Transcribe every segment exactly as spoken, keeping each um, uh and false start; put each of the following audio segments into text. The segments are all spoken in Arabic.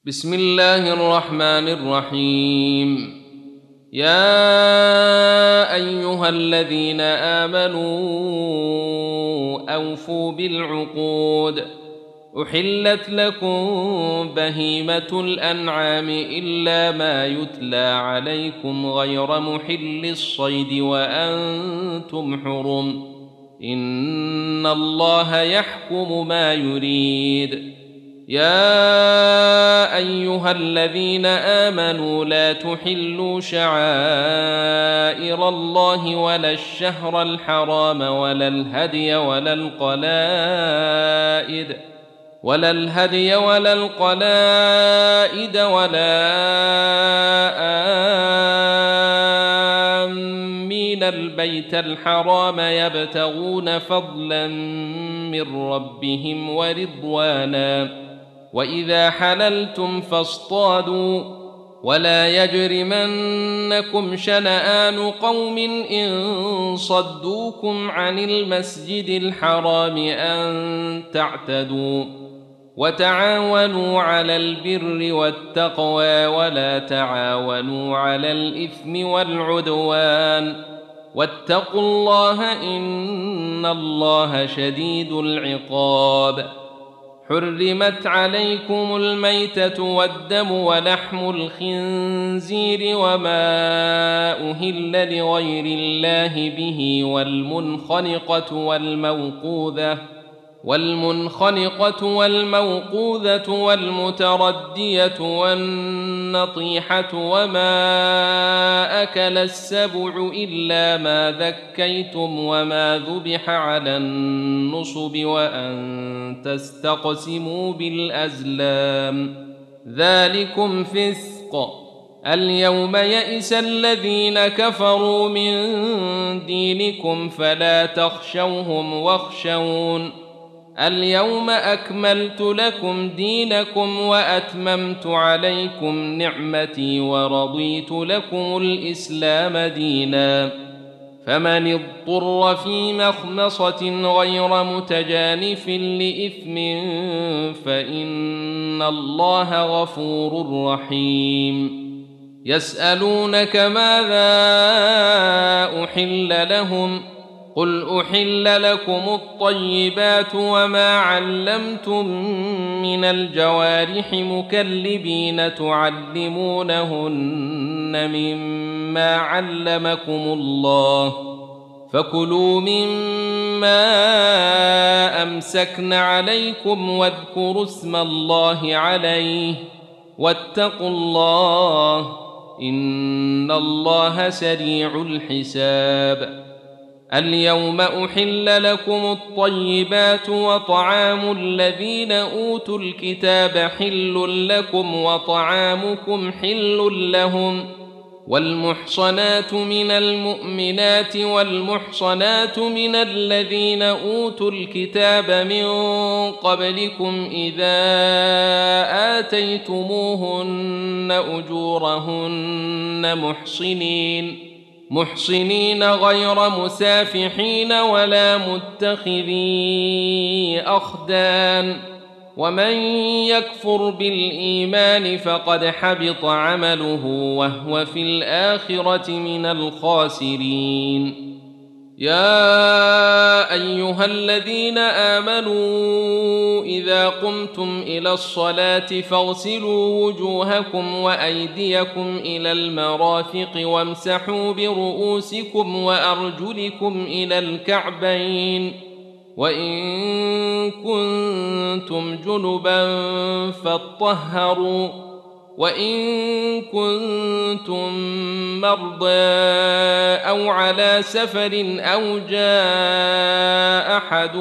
بسم الله الرحمن الرحيم. يا أيها الذين آمنوا أوفوا بالعقود، أحلت لكم بهيمة الأنعام إلا ما يتلى عليكم غير محل الصيد وأنتم حرم، إن الله يحكم ما يريد. يا أيها الذين آمنوا لا تحلوا شعائر الله ولا الشهر الحرام ولا الهدي ولا القلائد ولا الهدي ولا القلائد ولا آمين البيت الحرام يبتغون فضلا من ربهم ورضوانا، وإذا حللتم فاصطادوا، ولا يجرمنكم شنآن قوم إن صدوكم عن المسجد الحرام أن تعتدوا، وتعاونوا على البر والتقوى ولا تعاونوا على الإثم والعدوان، واتقوا الله إن الله شديد العقاب. حرمت عليكم الميتة والدم ولحم الخنزير وما أهل لغير الله به والمنخنقة والموقوذة والمنخنقة والموقوذة والمتردية والنطيحة وما أكل السبع إلا ما ذكيتم وما ذبح على النصب وأن تستقسموا بالأزلام، ذلكم فسق. اليوم يئس الذين كفروا من دينكم فلا تخشوهم واخشون، اليوم أكملت لكم دينكم وأتممت عليكم نعمتي ورضيت لكم الإسلام دينا، فمن اضطر في مخمصة غير متجانف لإثم فإن الله غفور رحيم. يسألونك ماذا أحل لهم، قل أحل لكم الطيبات وما علمتم من الجوارح مكلبين تعلمونهن مما علمكم الله، فكلوا مما أمسكن عليكم واذكروا اسم الله عليه، واتقوا الله إن الله سريع الحساب. اليوم أحل لكم الطيبات وطعام الذين أوتوا الكتاب حل لكم وطعامكم حل لهم، والمحصنات من المؤمنات والمحصنات من الذين أوتوا الكتاب من قبلكم إذا آتيتموهن أجورهن محصنين محصنين غير مسافحين ولا متخذي أخدان، ومن يكفر بالإيمان فقد حبط عمله وهو في الآخرة من الخاسرين. يا أيها الذين آمنوا إذا قمتم إلى الصلاة فاغسلوا وجوهكم وأيديكم إلى المرافق وامسحوا برؤوسكم وأرجلكم إلى الكعبين، وإن كنتم جنبا فاطهروا، وإن كنتم مرضى أو على سفر أو جاء أحد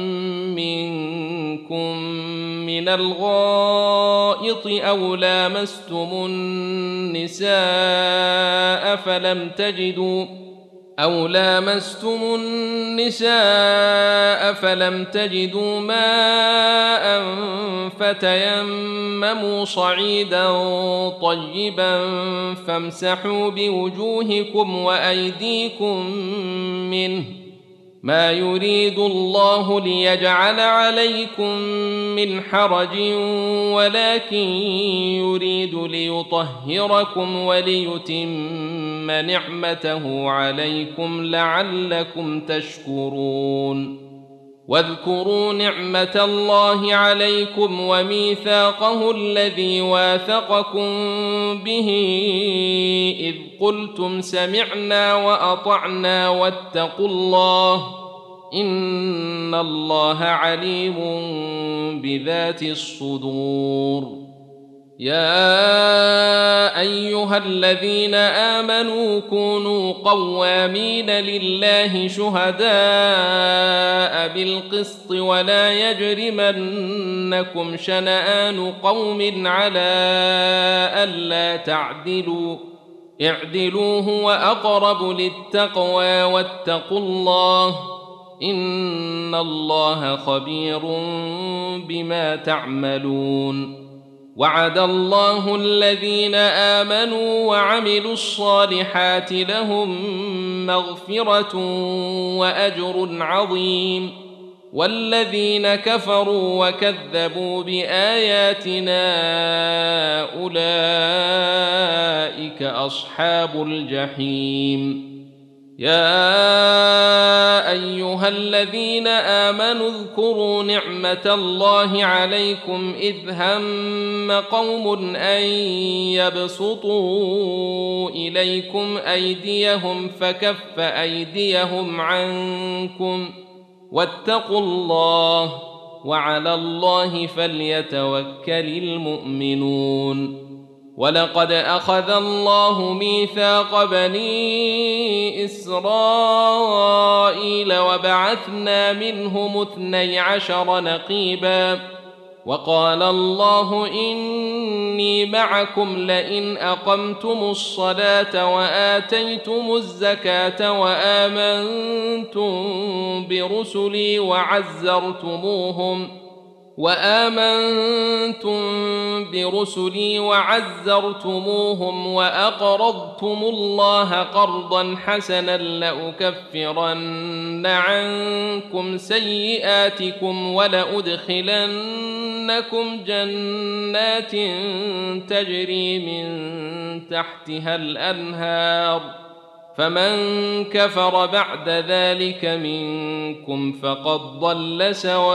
منكم من الغائط أو لامستم النساء فلم تجدوا أو لامستم النساء فلم تجدوا ماء فتيمموا صعيدا طيبا فامسحوا بوجوهكم وأيديكم منه ما يريد الله ليجعل عليكم من حرج ولكن يريد ليطهركم وليتم نعمته عليكم لعلكم تشكرون. واذكروا نعمة الله عليكم وميثاقه الذي واثقكم به إذ قلتم سمعنا وأطعنا واتقوا الله إن الله عليم بذات الصدور. يا أيها الذين آمنوا كونوا قوامين لله شهداء بالقسط ولا يجرمنكم شنآن قوم على ألا تعدلوا اعدلوا هو أقرب للتقوى واتقوا الله إن الله خبير بما تعملون. وعد الله الذين آمنوا وعملوا الصالحات لهم مغفرة وأجر عظيم. والذين كفروا وكذبوا بآياتنا أولئك أصحاب الجحيم. يا أيها الذين آمنوا اذكروا نعمة الله عليكم إذ هم قوم أن يبسطوا إليكم أيديهم فكف أيديهم عنكم واتقوا الله وعلى الله فليتوكل المؤمنون. ولقد أخذ الله ميثاق بني إسرائيل وبعثنا منهم اثني عشر نقيبا وقال الله إني معكم لئن أقمتم الصلاة وآتيتم الزكاة وآمنتم برسلي وعزرتموهم وآمنتم برسلي وعزرتموهم وأقرضتم الله قرضا حسنا لأكفرن عنكم سيئاتكم ولأدخلنكم جنات تجري من تحتها الأنهار فمن كفر بعد ذلك منكم فقد ضل سواء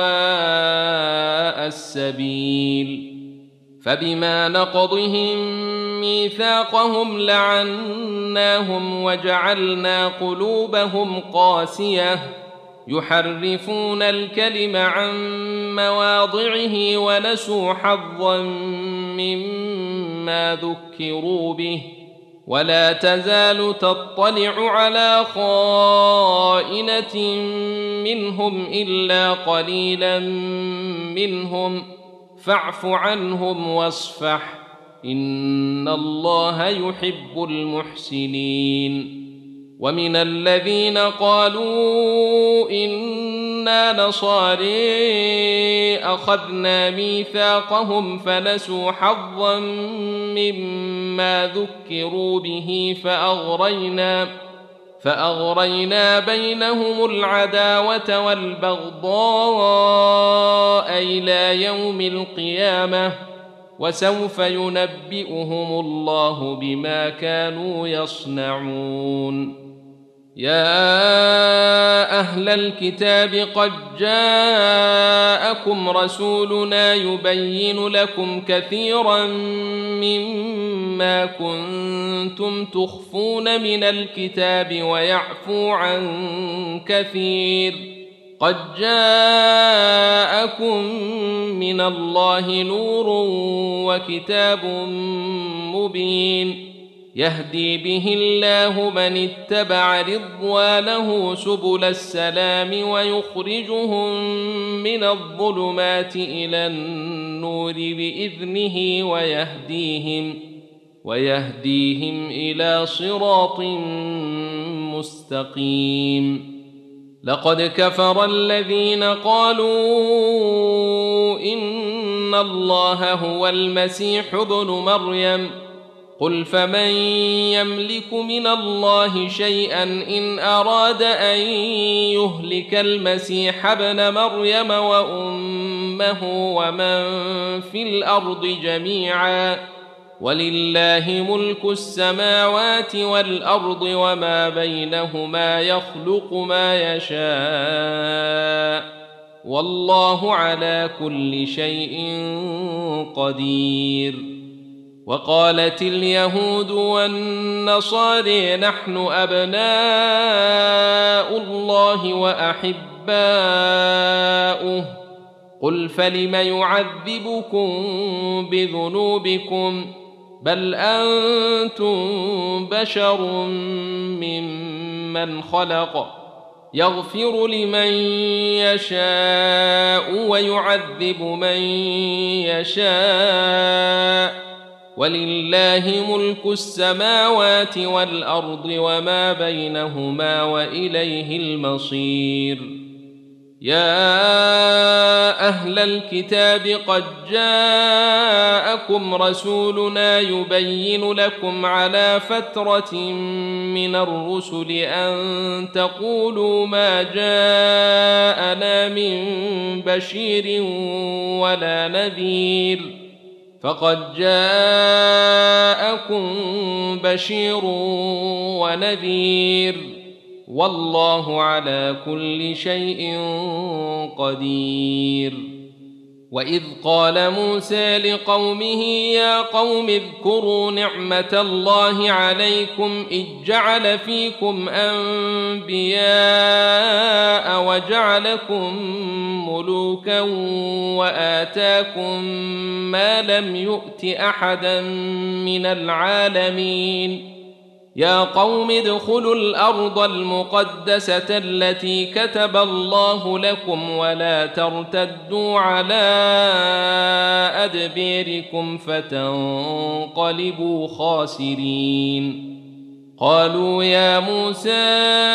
السبيل. فبما نقضهم ميثاقهم لعناهم وجعلنا قلوبهم قاسية يحرفون الكلم عن مواضعه ونسوا حظا مما ذكروا به ولا تزال تطلع على خائنة منهم إلا قليلا منهم فاعف عنهم واصفح إن الله يحب المحسنين. ومن الذين قالوا إنا نصارى أخذنا ميثاقهم فنسوا حظا مما ذكروا به فأغرينا فأغرينا بينهم العداوة والبغضاء إلى يوم القيامة وسوف ينبئهم الله بما كانوا يصنعون. يا أهل الكتاب قد جاءكم رسولنا يبين لكم كثيرا مما كنتم تخفون من الكتاب ويعفو عن كثير قد جاءكم من الله نور وكتاب مبين يهدي به الله من اتبع رضوانه سبل السلام ويخرجهم من الظلمات إلى النور بإذنه ويهديهم ويهديهم إلى صراط مستقيم. لقد كفر الذين قالوا إن الله هو المسيح ابن مريم قل فمن يملك من الله شيئا إن أراد أن يهلك المسيح ابن مريم وأمه ومن في الأرض جميعا ولله ملك السماوات والأرض وما بينهما يخلق ما يشاء والله على كل شيء قدير. وقالت اليهود والنصارى نحن أبناء الله وأحباؤه قل فلم يعذبكم بذنوبكم بل أنتم بشر ممن خلق يغفر لمن يشاء ويعذب من يشاء ولله ملك السماوات والأرض وما بينهما وإليه المصير. يا أهل الكتاب قد جاءكم رسولنا يبين لكم على فترة من الرسل أن تقولوا ما جاءنا من بشير ولا نذير فقد جاءكم بشير ونذير والله على كل شيء قدير. وإذ قال موسى لقومه يا قوم اذكروا نعمة الله عليكم إذ جعل فيكم أنبياء وجعلكم ملوكا وآتاكم ما لم يؤت أحدا من العالمين. يا قوم ادخلوا الأرض المقدسة التي كتب الله لكم ولا ترتدوا على أدبيركم فتنقلبوا خاسرين. قالوا يا موسى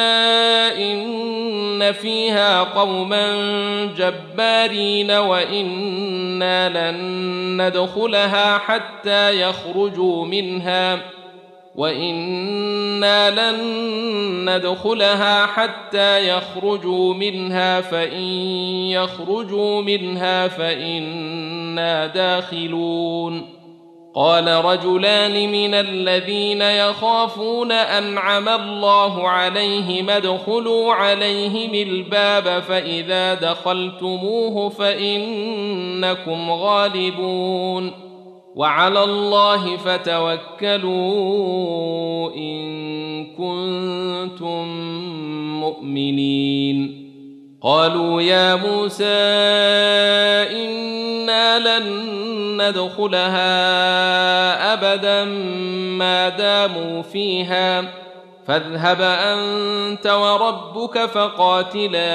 إن فيها قوما جبارين وإنا لن ندخلها حتى يخرجوا منها وإنا لن ندخلها حتى يخرجوا منها فإن يخرجوا منها فإنا داخلون. قال رجلان من الذين يخافون أنعم الله عليهم ادخلوا عليهم الباب فإذا دخلتموه فإنكم غالبون وعلى الله فتوكلوا إن كنتم مؤمنين. قالوا يا موسى إنا لن ندخلها أبدا ما داموا فيها فاذهب أنت وربك فقاتلا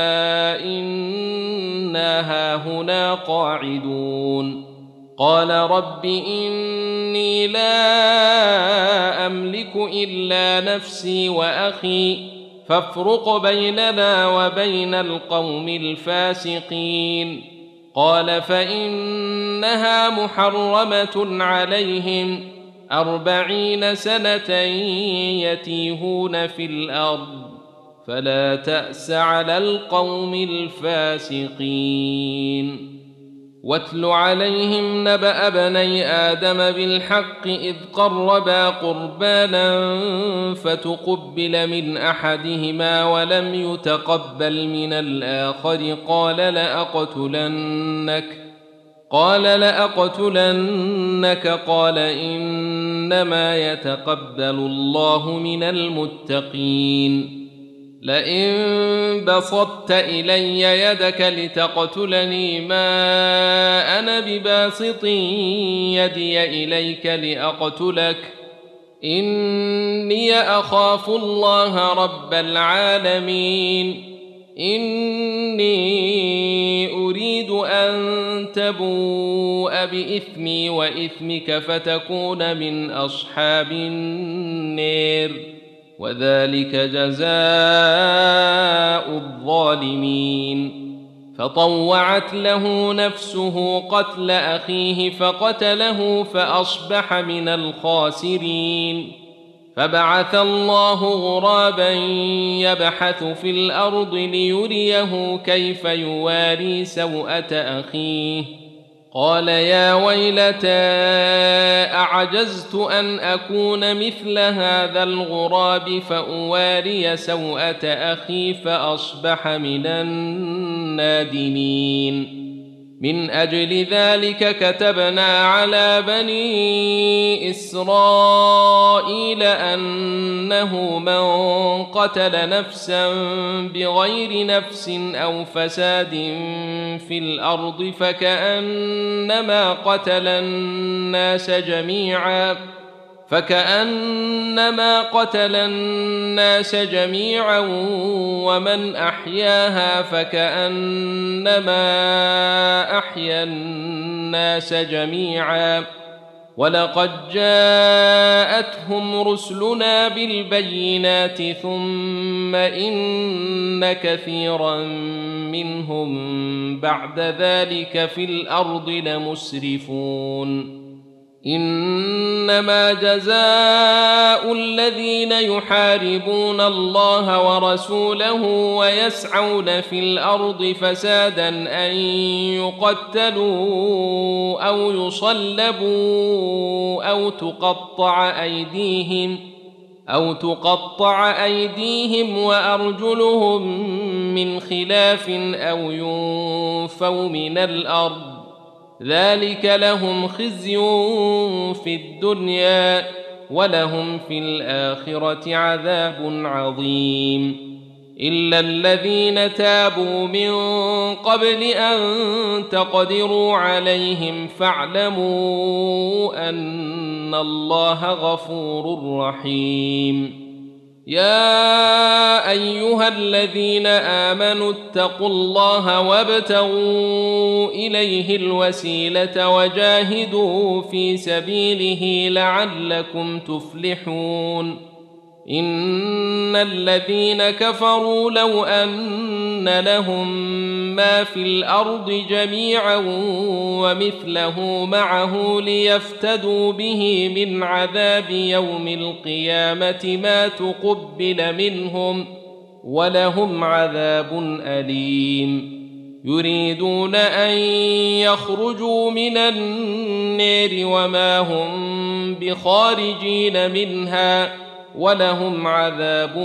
إنا هاهنا قاعدون. قال رب إني لا أملك إلا نفسي وأخي فافرق بيننا وبين القوم الفاسقين. قال فإنها محرمة عليهم أربعين سنة يتيهون في الأرض فلا تأس على القوم الفاسقين. واتل عليهم نبأ بني آدم بالحق إذ قربا قربانا فتقبل من أحدهما ولم يتقبل من الآخر قال لأقتلنك قال لأقتلنك قال إنما يتقبل الله من المتقين. لئن بسطت إلي يدك لتقتلني ما أنا بباسط يدي إليك لأقتلك إني أخاف الله رب العالمين. إني أريد أن تبوء بإثمي وإثمك فتكون من أصحاب النار وذلك جزاء الظالمين. فطوعت له نفسه قتل أخيه فقتله فأصبح من الخاسرين. فبعث الله غرابا يبحث في الأرض ليريه كيف يواري سوءة أخيه، قال يا ويلتى أعجزت أن أكون مثل هذا الغراب فأواري سوءة أخي فأصبح من النادمين. من أجل ذلك كتبنا على بني إسرائيل أنه من قتل نفسا بغير نفس أو فساد في الأرض فكأنما قتل الناس جميعا فكأنما قتل الناس جميعا ومن أحياها فكأنما أحيا الناس جميعا. ولقد جاءتهم رسلنا بالبينات ثم إن كثيرا منهم بعد ذلك في الأرض لمسرفون. إنما جزاء الذين يحاربون الله ورسوله ويسعون في الأرض فسادا أن يقتلوا أو يصلبوا أو تقطع أيديهم أو تقطع أيديهم وأرجلهم من خلاف أو ينفوا من الأرض، ذلك لهم خزي في الدنيا ولهم في الآخرة عذاب عظيم. إلا الذين تابوا من قبل أن تقدروا عليهم فاعلموا أن الله غفور رحيم. يا أيها الذين آمنوا اتقوا الله وابتغوا إليه الوسيلة وجاهدوا في سبيله لعلكم تفلحون. إن الذين كفروا لو أن لهم ما في الأرض جميعا ومثله معه ليفتدوا به من عذاب يوم القيامة ما تقبل منهم ولهم عذاب أليم. يريدون أن يخرجوا من النار وما هم بخارجين منها ولهم عذاب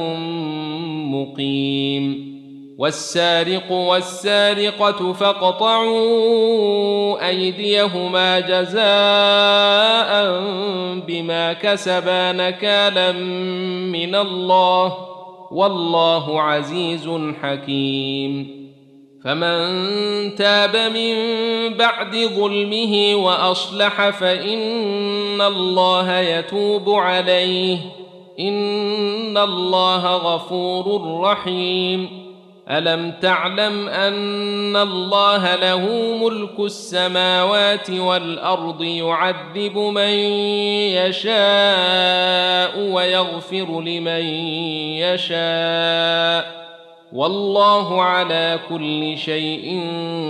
مقيم. والسارق والسارقة فاقطعوا أيديهما جزاء بما كسبا نكالا من الله والله عزيز حكيم. فمن تاب من بعد ظلمه وأصلح فإن الله يتوب عليه إن الله غفور رحيم. ألم تعلم أن الله له ملك السماوات والأرض يعذب من يشاء ويغفر لمن يشاء والله على كل شيء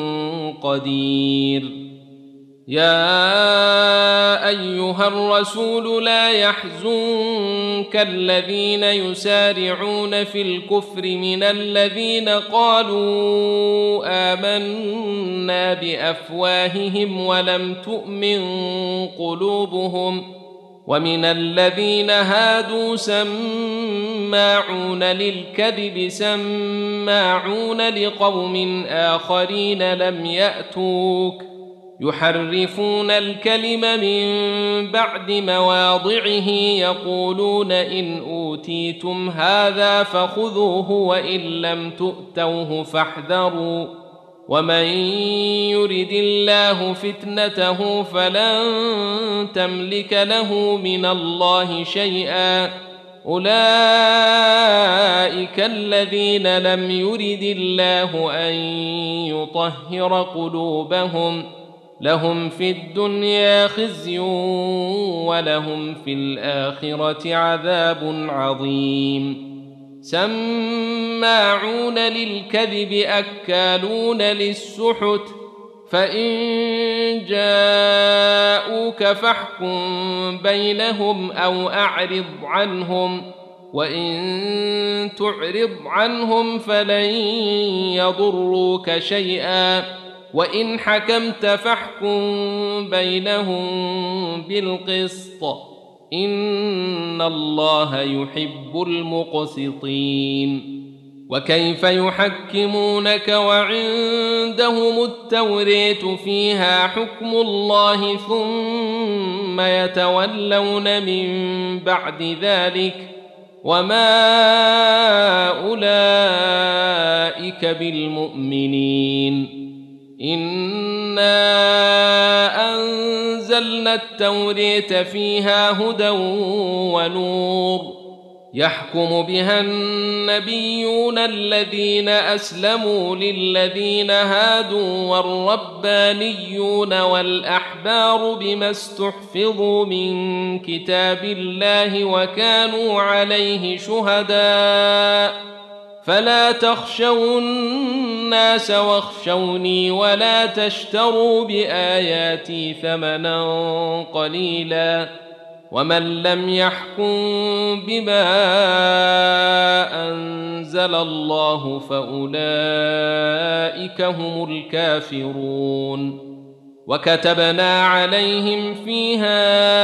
قدير. يا أيها الرسول لا يحزنك الذين يسارعون في الكفر من الذين قالوا آمنا بأفواههم ولم تؤمن قلوبهم ومن الذين هادوا سماعون للكذب سماعون لقوم آخرين لم يأتوك يحرفون الكلم من بعد مواضعه يقولون إن أوتيتم هذا فخذوه وإن لم تؤتوه فاحذروا ومن يرد الله فتنته فلن تملك له من الله شيئا. أولئك الذين لم يرد الله أن يطهر قلوبهم لهم في الدنيا خزي ولهم في الآخرة عذاب عظيم. سماعون للكذب أكالون للسحت فإن جاءوك فاحكم بينهم أو أعرض عنهم وإن تعرض عنهم فلن يضروك شيئا وإن حكمت فاحكم بينهم بالقسط إن الله يحب المقسطين. وكيف يحكمونك وعندهم التوراة فيها حكم الله ثم يتولون من بعد ذلك وما أولئك بالمؤمنين. إنا أنزلنا التوراة فيها هدى ونور يحكم بها النبيون الذين أسلموا للذين هادوا والربانيون والأحبار بما استحفظوا من كتاب الله وكانوا عليه شهداء فلا تخشوا الناس واخشوني ولا تشتروا بآياتي ثمنا قليلا ومن لم يحكم بما أنزل الله فأولئك هم الكافرون. وكتبنا عليهم فيها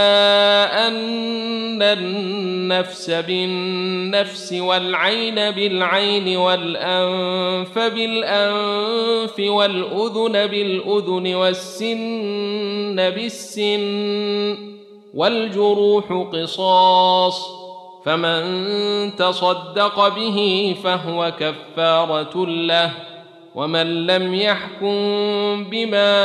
أن النفس بالنفس والعين بالعين والأنف بالأنف والأذن بالأذن والسن بالسن والجروح قصاص فمن تصدق به فهو كفارة له ومن لم يحكم بما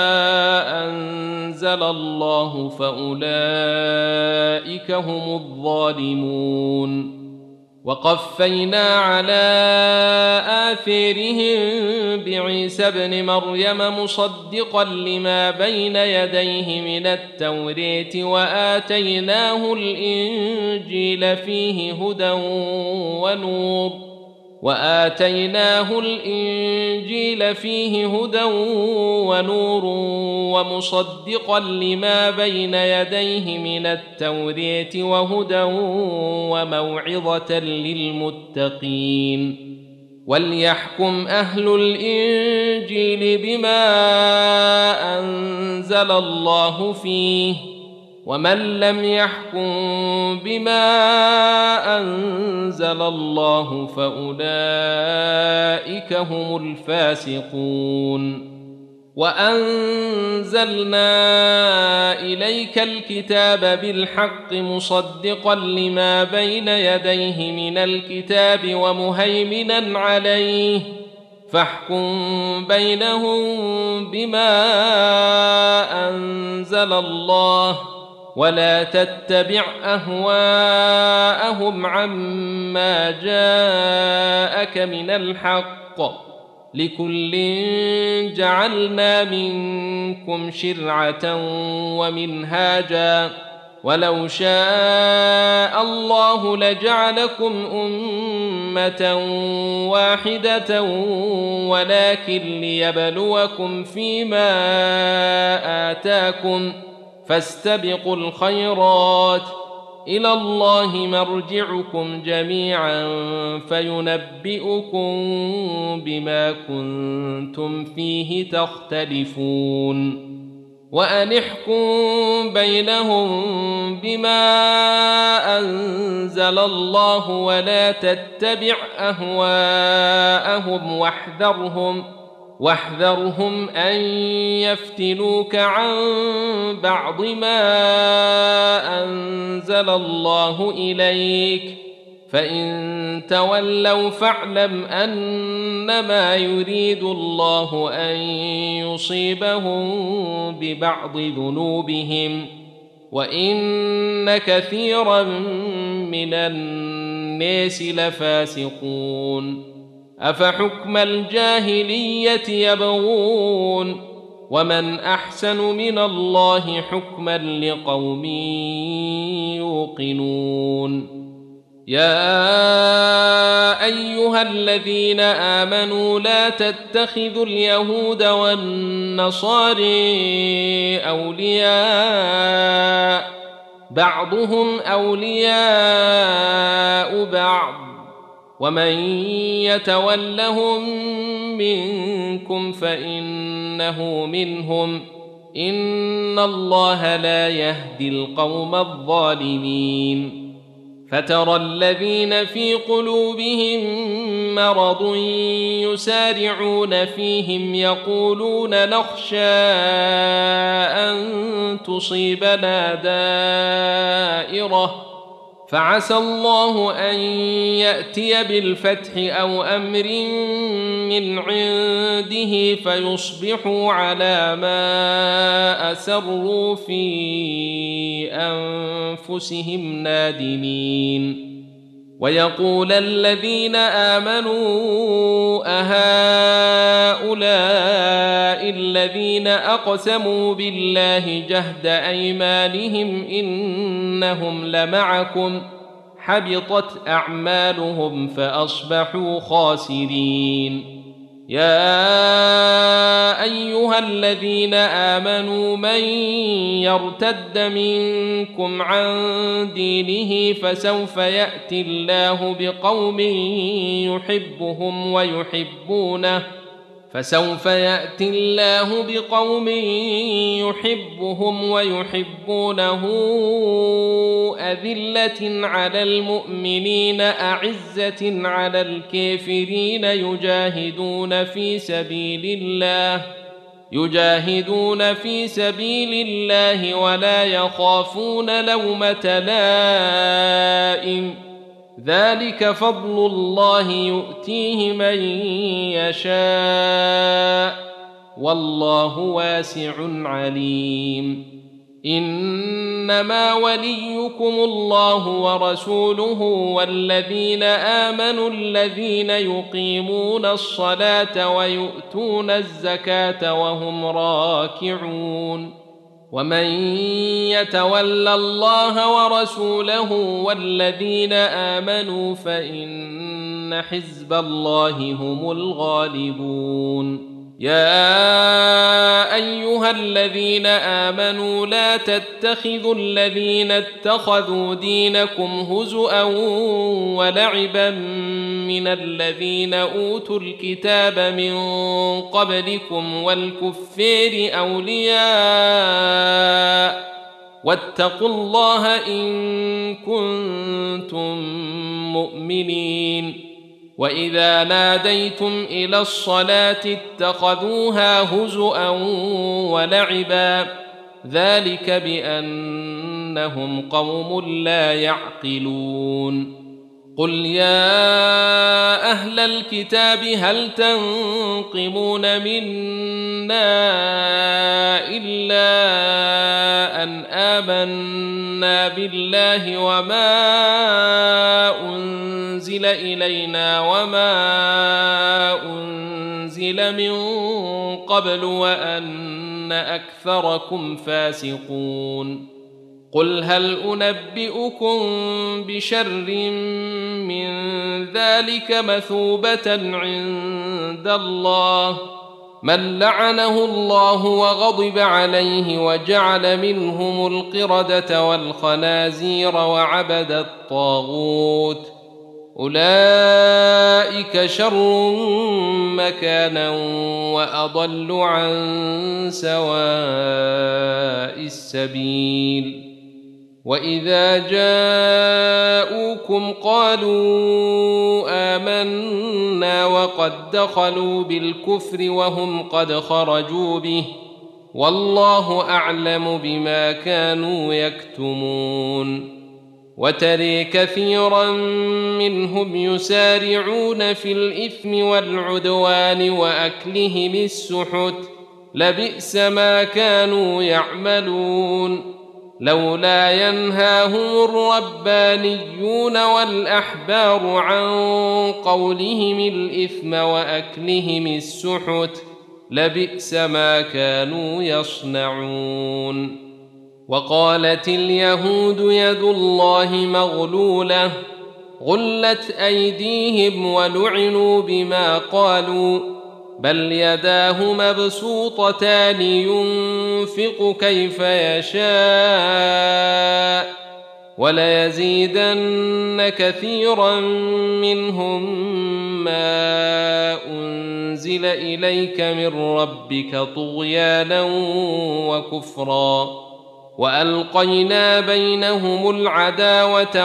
أنزل الله فأولئك هم الظالمون. وقفينا على آثارهم بعيسى ابن مريم مصدقا لما بين يديه من التوراة وآتيناه الإنجيل فيه هدى ونور وآتيناه الإنجيل فيه هدى ونور ومصدقا لما بين يديه من التوراة وهدى وموعظة للمتقين. وليحكم أهل الإنجيل بما أنزل الله فيه ومن لم يحكم بما أنزل الله فأولئك هم الفاسقون. وأنزلنا إليك الكتاب بالحق مصدقا لما بين يديه من الكتاب ومهيمنا عليه فاحكم بينهم بما أنزل الله ولا تتبع أهواءهم عما جاءك من الحق لكل جعلنا منكم شرعة ومنهاجا ولو شاء الله لجعلكم أمة واحدة ولكن ليبلوكم فيما آتاكم فاستبقوا الخيرات إلى الله مرجعكم جميعا فينبئكم بما كنتم فيه تختلفون. وأن احكم بينهم بما أنزل الله ولا تتبع أهواءهم واحذرهم واحذرهم أن يفتنوك عن بعض ما أنزل الله إليك فإن تولوا فاعلم أنما يريد الله أن يصيبهم ببعض ذنوبهم وإن كثيرا من الناس لفاسقون. أفحكم الجاهلية يبغون ومن أحسن من الله حكما لقوم يوقنون. يا أيها الذين آمنوا لا تتخذوا اليهود والنصارى أولياء بعضهم أولياء بعض ومن يتولهم منكم فإنه منهم إن الله لا يهدي القوم الظالمين فترى الذين في قلوبهم مرض يسارعون فيهم يقولون نخشى أن تصيبنا دائرة فعسى الله أن يأتي بالفتح أو أمر من عنده فيصبحوا على ما أسروا في أنفسهم نادمين ويقول الذين آمنوا أهؤلاء الذين أقسموا بالله جهد أيمانهم إنهم لمعكم حبطت أعمالهم فأصبحوا خاسرين يا أيها الذين آمنوا من يرتد منكم عن دينه فسوف يأتي الله بقوم يحبهم ويحبونه فسوف يأتي الله بقوم يحبهم ويحبونه أذلة على المؤمنين أعزة على الكافرين يجاهدون في سبيل الله يجاهدون في سبيل الله ولا يخافون لومة لائم ذلك فضل الله يؤتيه من يشاء والله واسع عليم إنما وليكم الله ورسوله والذين آمنوا الذين يقيمون الصلاة ويؤتون الزكاة وهم راكعون ومن يتول الله ورسوله والذين آمنوا فإن حزب الله هم الغالبون يا أيها الذين آمنوا لا تتخذوا الذين اتخذوا دينكم هزؤا ولعبا من الذين أوتوا الكتاب من قبلكم والكفار أولياء واتقوا الله إن كنتم مؤمنين وإذا ناديتم إلى الصلاة اتخذوها هزؤا ولعبا ذلك بأنهم قوم لا يعقلون قل يا أهل الكتاب هل تنقمون منا إلا أن آمنا بالله وما أنزل إلينا وما أنزل من قبل وأن أكثركم فاسقون قل هل أنبئكم بشر من ذلك مثوبة عند الله من لعنه الله وغضب عليه وجعل منهم القردة والخنازير وعبد الطاغوت أولئك شر مكانا وأضل عن سواء السبيل وإذا جاءوكم قالوا آمنا وقد دخلوا بالكفر وهم قد خرجوا به والله أعلم بما كانوا يكتمون وترى كثيرا منهم يسارعون في الإثم والعدوان وأكلهم السحت لبئس ما كانوا يعملون لولا ينهاهم الربانيون والأحبار عن قولهم الإثم وأكلهم السحت لبئس ما كانوا غلت أيديهم ولعنوا بما قالوا بل يداه مبسوطتان ينفق كيف يشاء وليزيدن كثيرا منهم ما أنزل إليك من ربك طغيانا وكفرا وألقينا بينهم العداوة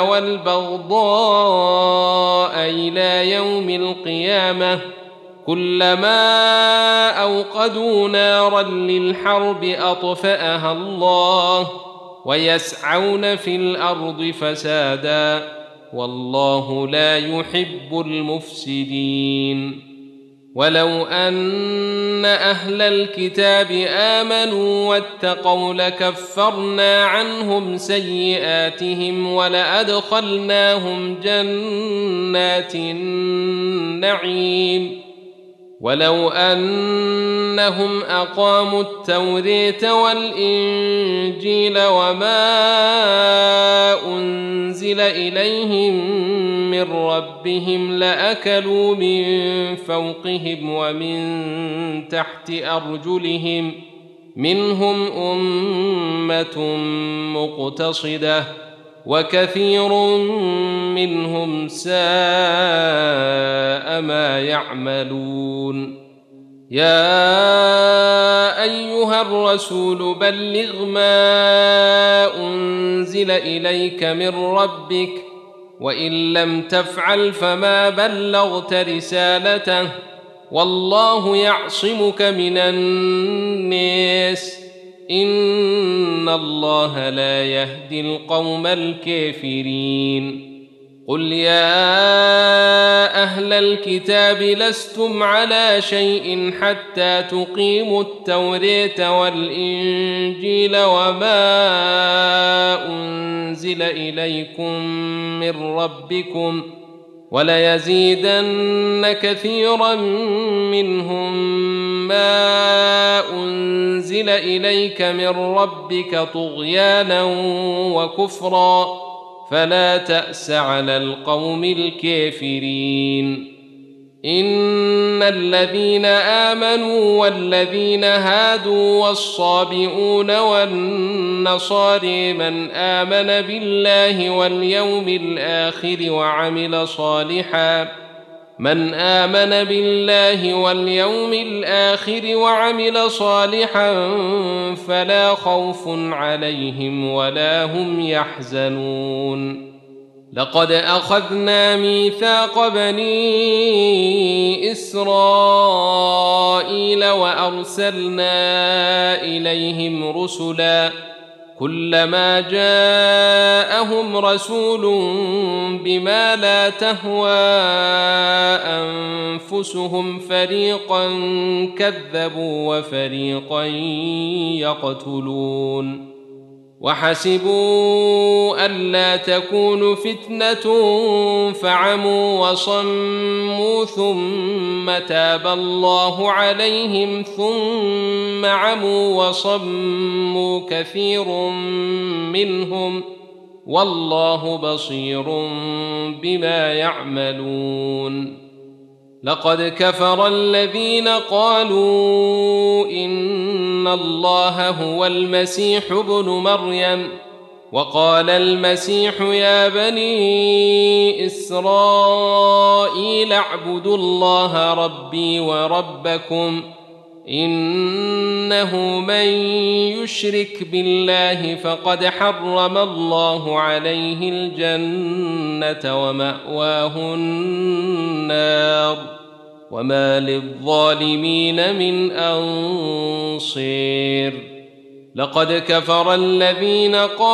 والبغضاء إلى يوم القيامة كلما أوقدوا نارا للحرب أطفأها الله ويسعون في الأرض فسادا والله لا يحب المفسدين ولو أن أهل الكتاب آمنوا واتقوا لكفرنا عنهم سيئاتهم ولأدخلناهم جنات النعيم ولو أنهم أقاموا التوراة والإنجيل وما أنزل إليهم من ربهم لأكلوا من فوقهم ومن تحت أرجلهم منهم أمة مقتصدة وكثير منهم ساء ما يعملون يا أيها الرسول بلغ ما أنزل إليك من ربك وإن لم تفعل فما بلغت رسالته والله يعصمك من الناس إن الله لا يهدي القوم الكافرين قل يا أهل الكتاب لستم على شيء حتى تقيموا التوراة والإنجيل وما أنزل إليكم من ربكم وليزيدن كثيرا منهم ما أنزل إليك من ربك طغيانا وكفرا فلا تأس على القوم الكافرين إن الذين آمنوا والذين هادوا والصابئون والنصارى من آمن بالله واليوم الآخر وعمل صالحا من آمن بالله واليوم الآخر وعمل صالحا فلا خوف عليهم ولا هم يحزنون لقد أخذنا ميثاق بني إسرائيل وأرسلنا إليهم رسلا كلما جاءهم رسول بما لا تهوى أنفسهم فريقا كذبوا وفريقا يقتلون وحسبوا ألا تكون فتنة فعموا وصموا ثم تاب الله عليهم ثم عموا وصموا كثير منهم والله بصير بما يعملون لقد كفر الذين قالوا إن الله هو المسيح ابن مريم وقال المسيح يا بني إسرائيل اعبدوا الله ربي وربكم إنه من يشرك بالله فقد حرم الله عليه الجنة ومأواه النار وما للظالمين من أنصير لقد كفر الذين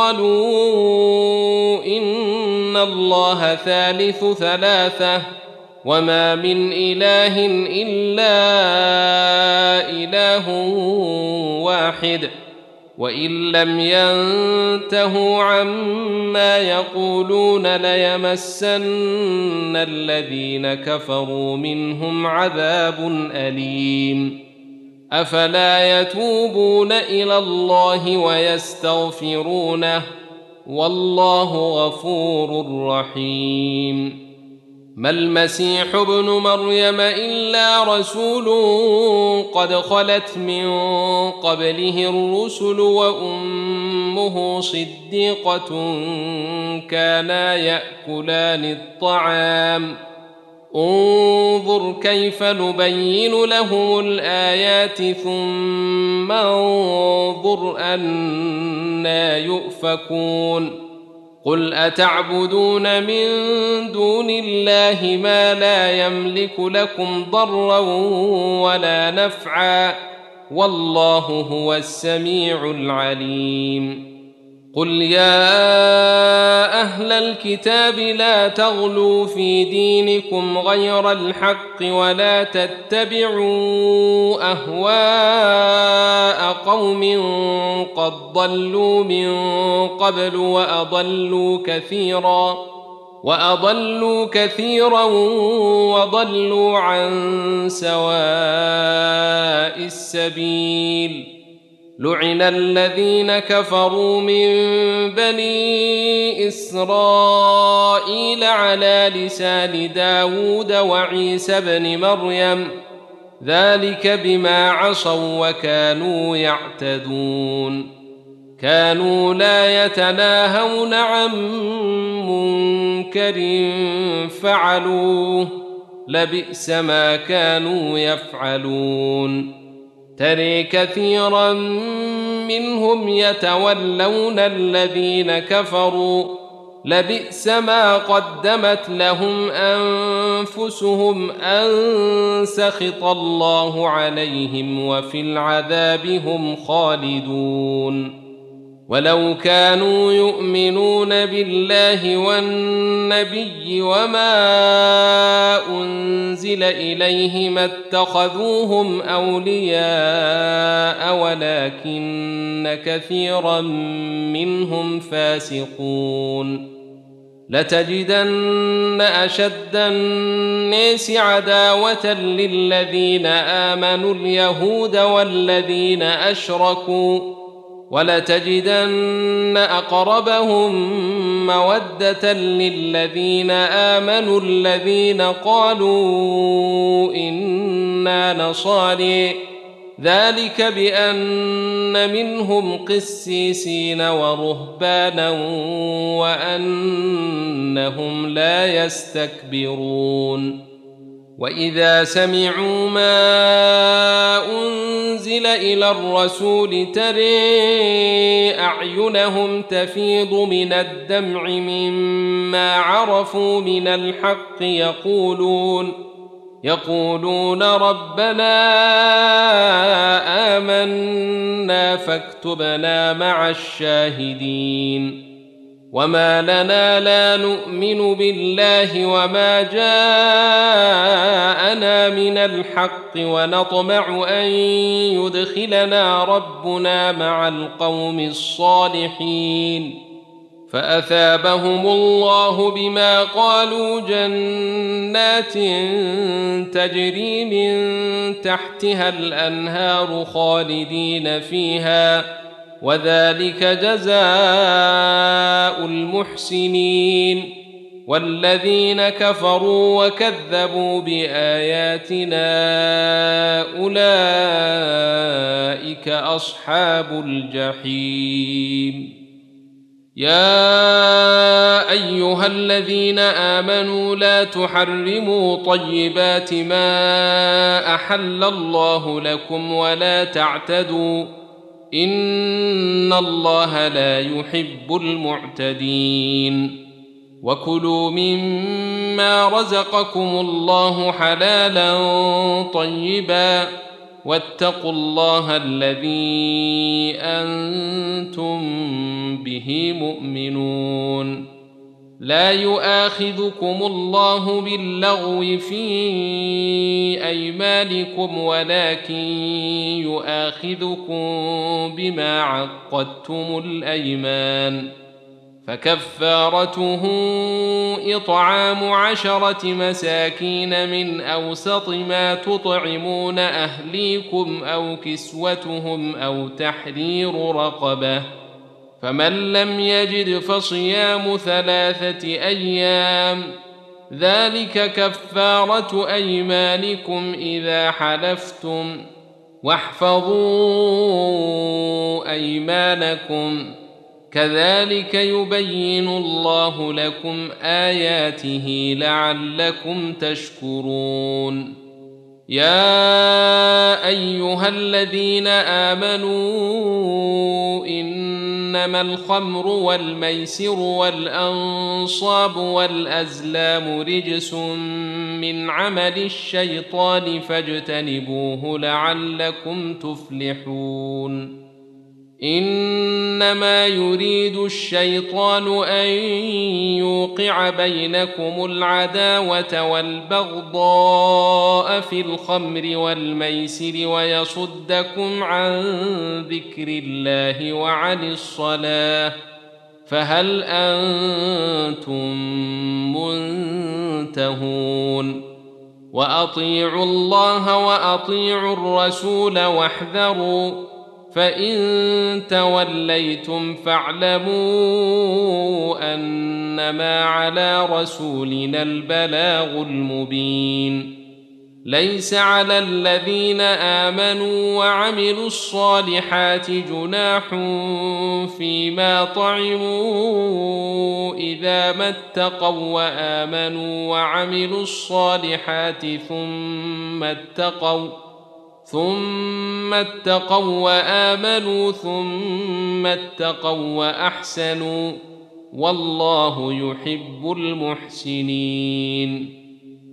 قالوا إن الله ثالث ثلاثة وما من إله إلا إله واحد وإن لم ينتهوا عما يقولون ليمسن الذين كفروا منهم عذاب أليم أفلا يتوبون إلى الله ويستغفرونه والله غفور رحيم. ما المسيح ابن مريم إلا رسول قد خلت من قبله الرسل وأمه صديقة كانا يأكلان الطعام انظر كيف نبين لهم الآيات ثم انظر أنى يؤفكون. قل أتعبدون من دون الله ما لا يملك لكم ضرا ولا نفعا والله هو السميع العليم. قل يا أهل الكتاب لا تغلوا في دينكم غير الحق ولا تتبعوا أهواء قوم قد ضلوا من قبل وأضلوا كثيرا وأضلوا كثيرا وضلوا عن سواء السبيل. لعن الذين كفروا من بني إسرائيل على لسان داود وعيسى بن مريم ذلك بما عصوا وكانوا يعتدون. كانوا لا يتناهون عن منكر فعلوه لبئس ما كانوا يفعلون. ترى كثيرا منهم يتولون الذين كفروا لبئس ما قدمت لهم أنفسهم أن سخط الله عليهم وفي العذاب هم خالدون. ولو كانوا يؤمنون بالله والنبي وما أنزل إليه ما اتخذوهم أولياء ولكن كثيرا منهم فاسقون. لتجدن أشد الناس عداوة للذين آمنوا اليهود والذين أشركوا ولتجدن أقربهم مودة للذين آمنوا الذين قالوا إنا نصارى ذلك بأن منهم قسيسين ورهبانا وأنهم لا يستكبرون. وإذا سمعوا ما أنزل إلى الرسول ترى أعينهم تفيض من الدمع مما عرفوا من الحق يقولون يقولون ربنا آمنا فاكتبنا مع الشاهدين. وما لنا لا نؤمن بالله وما جاءنا من الحق ونطمع أن يدخلنا ربنا مع القوم الصالحين فأثابهم الله بما قالوا جنات تجري من تحتها الأنهار خالدين فيها وذلك جزاء المحسنين. والذين كفروا وكذبوا بآياتنا أولئك أصحاب الجحيم. يا أيها الذين آمنوا لا تحرموا طيبات ما أحل الله لكم ولا تعتدوا إن الله لا يحب المعتدين. وكلوا مما رزقكم الله حلالا طيبا واتقوا الله الذي أنتم به مؤمنون. لا يؤاخذكم الله باللغو في أيمانكم ولكن يؤاخذكم بما عقدتم الأيمان فكفارته إطعام عشرة مساكين من أوسط ما تطعمون أهليكم أو كسوتهم أو تحرير رقبة فمن لم يجد فصيام ثلاثة أيام ذلك كفارة أيمانكم إذا حلفتم واحفظوا أيمانكم كذلك يبين الله لكم آياته لعلكم تشكرون يا أيها الذين آمنوا إنما الخمر والميسر والأنصاب والأزلام رجس من عمل الشيطان فاجتنبوه لعلكم تفلحون إنما يريد الشيطان أن يوقع بينكم العداوة والبغضاء في الخمر والميسر ويصدكم عن ذكر الله وعن الصلاة فهل أنتم منتهون وأطيعوا الله وأطيعوا الرسول واحذروا فإن توليتم فاعلموا أنما على رسولنا البلاغ المبين ليس على الذين آمنوا وعملوا الصالحات جناح فيما طعموا إذا ما اتقوا وآمنوا وعملوا الصالحات ثم اتقوا ثم اتقوا وآمنوا ثم اتقوا وأحسنوا والله يحب المحسنين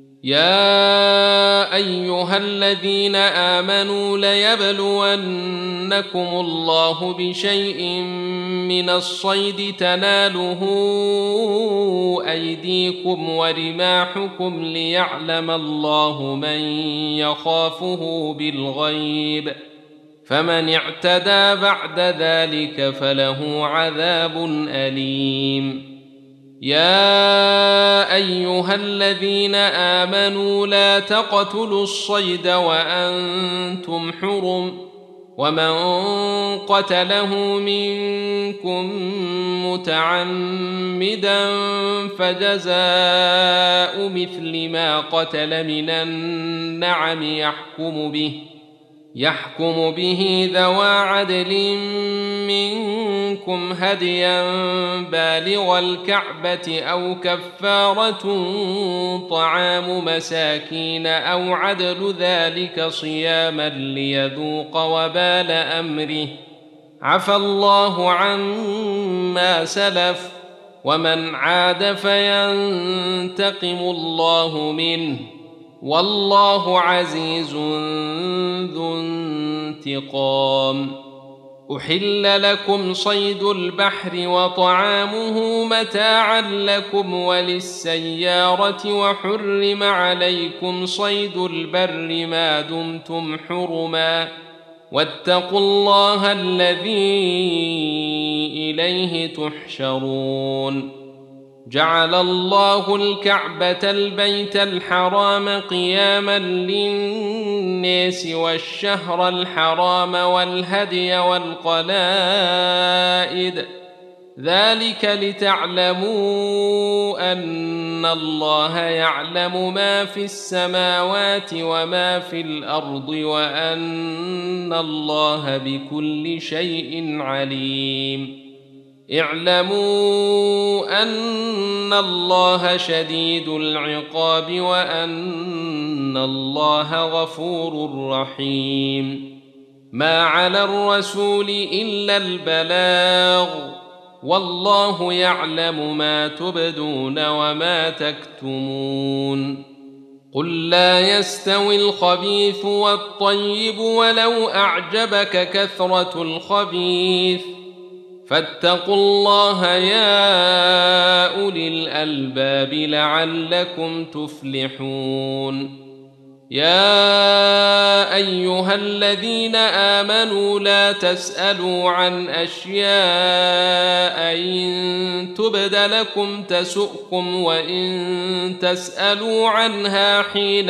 يا أيها الذين آمنوا ليبلونكم الله بشيء من الصيد تناله أيديكم ورماحكم ليعلم الله من يخافه بالغيب فمن اعتدى بعد ذلك فله عذاب أليم يا أيها الذين آمنوا لا تقتلوا الصيد وأنتم حرم ومن قتله منكم متعمدا فجزاء مثل ما قتل من النعم يحكم به يحكم به ذوى عدل منكم هديا بالغ الكعبة أو كفارة طعام مساكين أو عدل ذلك صياما ليذوق وبال أمره عفى الله عما سلف ومن عاد فينتقم الله منه والله عزيز ذو انتقام أحل لكم صيد البحر وطعامه متاعا لكم وللسيارة وحرم عليكم صيد البر ما دمتم حرما واتقوا الله الذي إليه تحشرون جعل الله الكعبة البيت الحرام قياما للناس والشهر الحرام والهدي والقلائد ذلك لتعلموا أن الله يعلم ما في السماوات وما في الأرض وأن الله بكل شيء عليم اعلموا أن الله شديد العقاب وأن الله غفور رحيم ما على الرسول إلا البلاغ والله يعلم ما تبدون وما تكتمون قل لا يستوي الخبيث والطيب ولو أعجبك كثرة الخبيث فاتقوا الله يا أولي الألباب لعلكم تفلحون يا أيها الذين آمنوا لا تسألوا عن أشياء إن تبد لكم تسؤكم وإن تسألوا عنها حين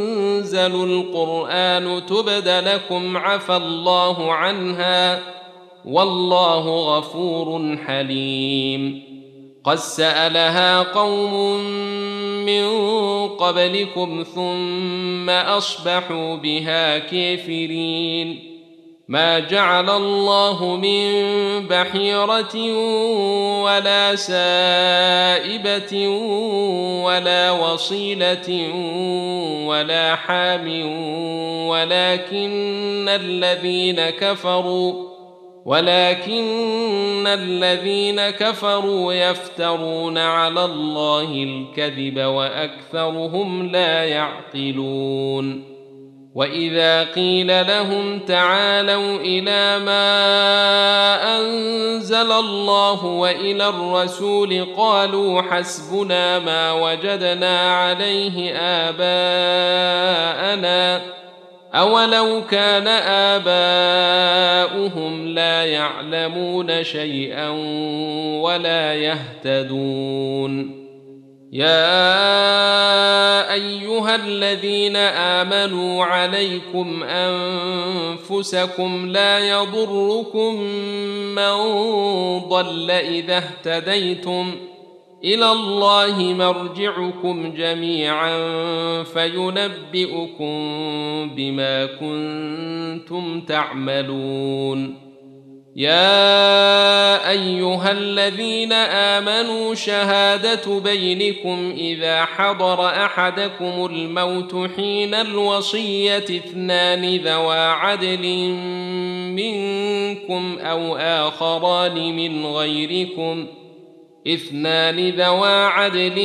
ينزل القرآن تبد لكم عفى الله عنها والله غفور حليم. قد سألها قوم من قبلكم ثم أصبحوا بها كافرين. ما جعل الله من بحيرة ولا سائبة ولا وصيلة ولا حام ولكن الذين كفروا ولكن الذين كفروا يفترون على الله الكذب وأكثرهم لا يعقلون. وإذا قيل لهم تعالوا إلى ما أنزل الله وإلى الرسول قالوا حسبنا ما وجدنا عليه آباءنا أولو كان آباؤهم لا يعلمون شيئا ولا يهتدون. يا أيها الذين آمنوا عليكم أنفسكم لا يضركم من ضل إذا اهتديتم إلى الله مرجعكم جميعا فينبئكم بما كنتم تعملون. يا أيها الذين آمنوا شهادة بينكم إذا حضر أحدكم الموت حين الوصية اثنان ذوى عدل منكم أو آخران من غيركم اثنان ذوى عدل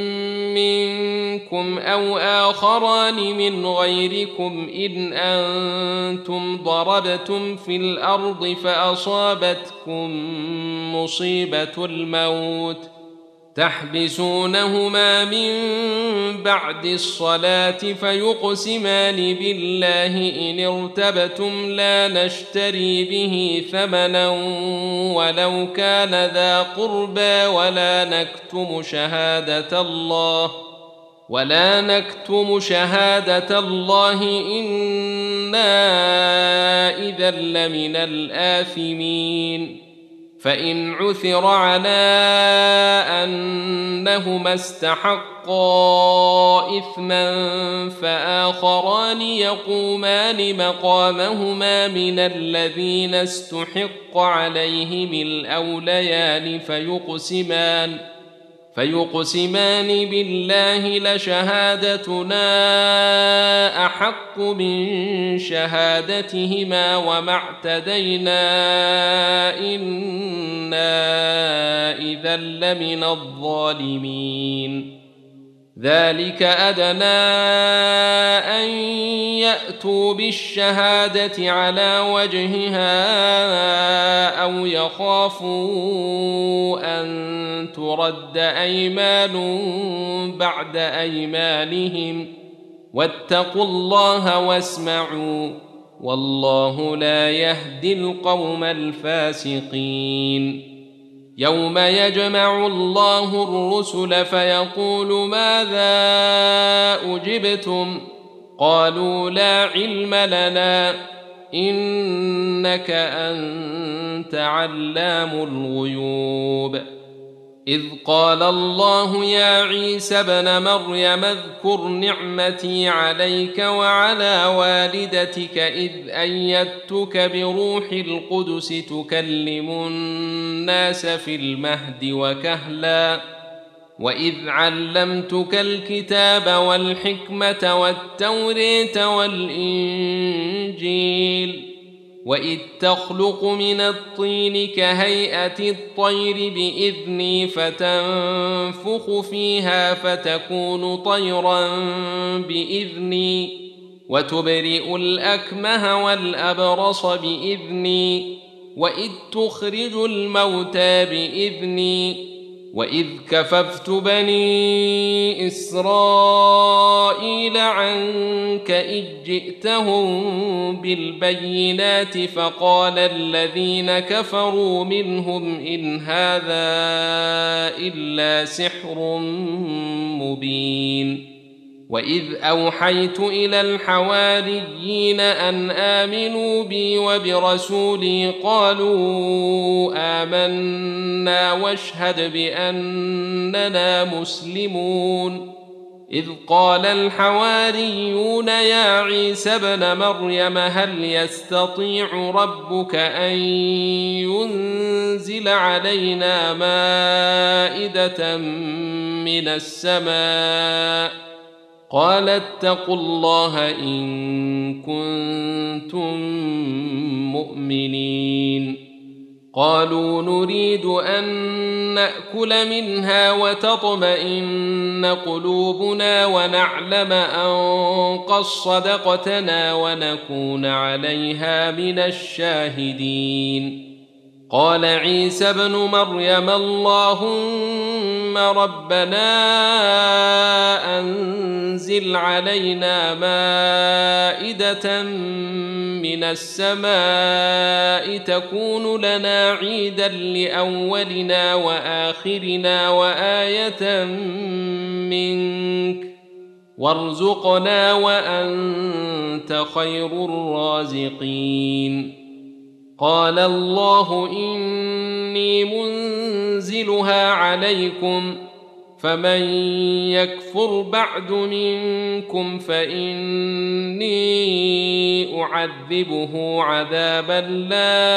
منكم أو آخران من غيركم إن أنتم ضربتم في الأرض فأصابتكم مصيبة الموت تحبسونهما من بعد الصلاة فيقسمان بالله إن ارتبتم لا نشتري به ثمنا ولو كان ذا قربى ولا نكتم شهادة الله ولا نكتم شهادة الله إنا إذا لمن الآثمين. فإن عثر على أنهما استحقا إثما فآخران يقومان مقامهما من الذين استحق عليهم الأوليان فيقسمان فيقسمان بالله لشهادتنا أحق من شهادتهما وما اعتدينا إنا إذا لمن الظالمين. ذلك أدنى أن يأتوا بالشهادة على وجهها أو يخافوا أن ترد أيمان بعد أيمانهم واتقوا الله واسمعوا والله لا يهدي القوم الفاسقين. يوم يجمع الله الرسل فيقول ماذا أجبتم قالوا لا علم لنا إنك أنت علام الغيوب. إذ قال الله يا عيسى ابن مريم اذكر نعمتي عليك وعلى والدتك إذ أيدتك بروح القدس تكلم الناس في المهد وكهلا وإذ علمتك الكتاب والحكمة والتوراة والإنجيل وإذ تخلق من الطين كهيئة الطير بإذني فتنفخ فيها فتكون طيرا بإذني وتبرئ الأكمه والأبرص بإذني وإذ تخرج الموتى بإذني وإذ كففت بني إسرائيل عنك إذ جئتهم بالبينات فقال الذين كفروا منهم إن هذا إلا سحر مبين. وإذ أوحيت إلى الحواريين أن آمنوا بي وبرسولي قالوا آمنا واشهد بأننا مسلمون إذ قال الحواريون يا عيسى ابن مريم هل يستطيع ربك أن ينزل علينا مائدة من السماء قال اتقوا الله إن كنتم مؤمنين قالوا نريد أن نأكل منها وتطمئن قلوبنا ونعلم أن قد صدقتنا ونكون عليها من الشاهدين قال عيسى ابن مريم اللهم ربنا أنزل علينا مائدة من السماء تكون لنا عيدا لأولنا وآخرنا وآية منك وارزقنا وأنت خير الرازقين قال الله إني منزلها عليكم فمن يكفر بعد منكم فإني أعذبه عذابا لا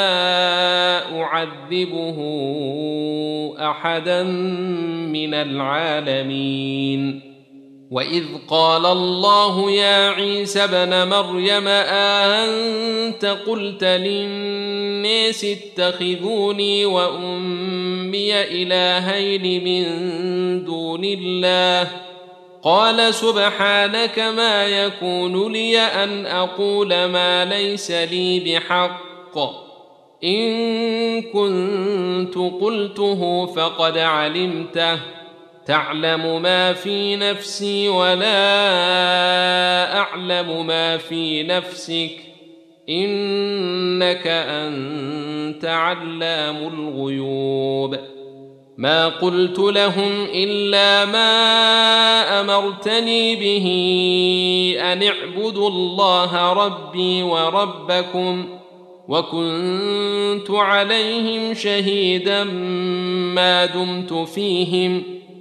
أعذبه أحدا من العالمين وإذ قال الله يا عيسى ابن مريم أأنت قلت للناس اتخذوني وأمي إلهين من دون الله قال سبحانك ما يكون لي أن أقول ما ليس لي بحق إن كنت قلته فقد علمته تعلم ما في نفسي ولا أعلم ما في نفسك إنك أنت علام الغيوب ما قلت لهم إلا ما أمرتني به أن اعبدوا الله ربي وربكم وكنت عليهم شهيدا ما دمت فيهم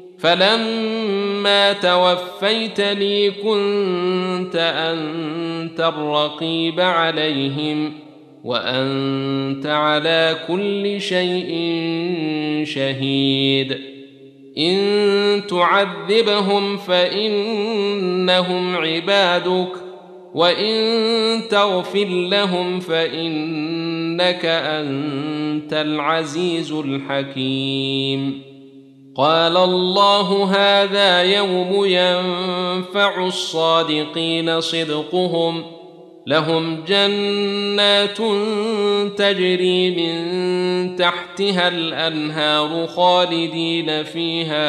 فلما توفيتني كنت أنت الرقيب عليهم وأنت على كل شيء شهيد إن تعذبهم فإنهم عبادك وإن تغفر لهم فإنك أنت العزيز الحكيم قال الله هذا يوم ينفع الصادقين صدقهم لهم جنات تجري من تحتها الأنهار خالدين فيها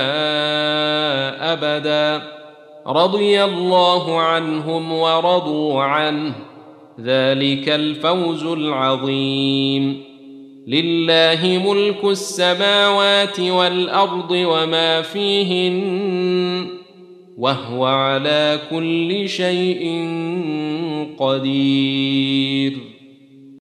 أبدا رضي الله عنهم ورضوا عنه ذلك الفوز العظيم لله ملك السماوات والأرض وما فيهن وهو على كل شيء قدير